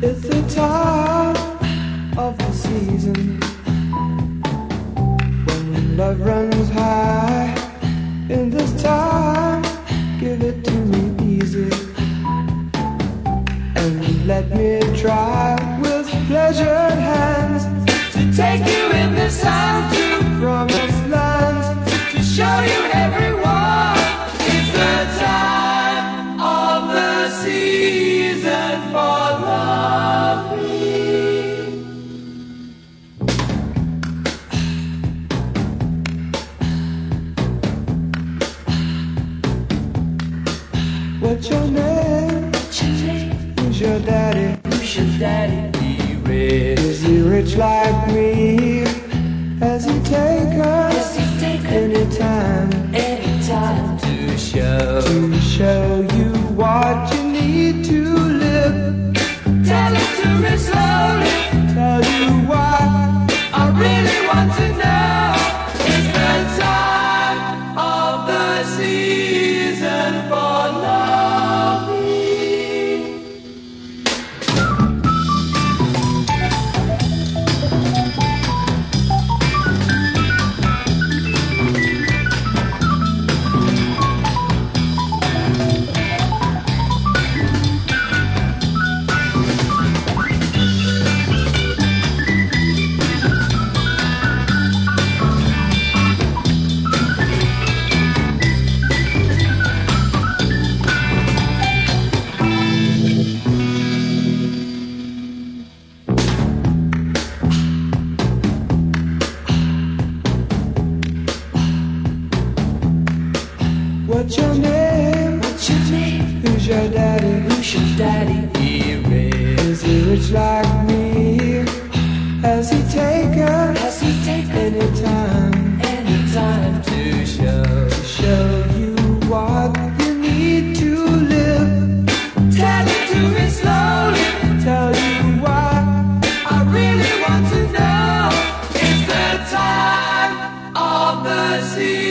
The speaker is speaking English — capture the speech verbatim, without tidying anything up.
It's the time of the season when love runs high. In this time, give it to me easy and let me try with pleasured hands to take you in the sun to promised lands, to show you everyone. It's the time of the season for loving. What's your name? What's your name? Who's your daddy? Who's your daddy? He rich. Is he rich like me? Has he take us Has he take anytime? Anytime To show, to show you what you need to live. Tell it to me slowly. Tell you why I really want to know. it's the time of the season for loving. What's your name? What's your name? Who's your daddy? Who's your daddy? He rich. Is he rich like me? Has he take us Has he taken anytime? anytime To show, to show you what you need to live. Tell it to me slowly. Tell you why I really want to know. it's the time of the season.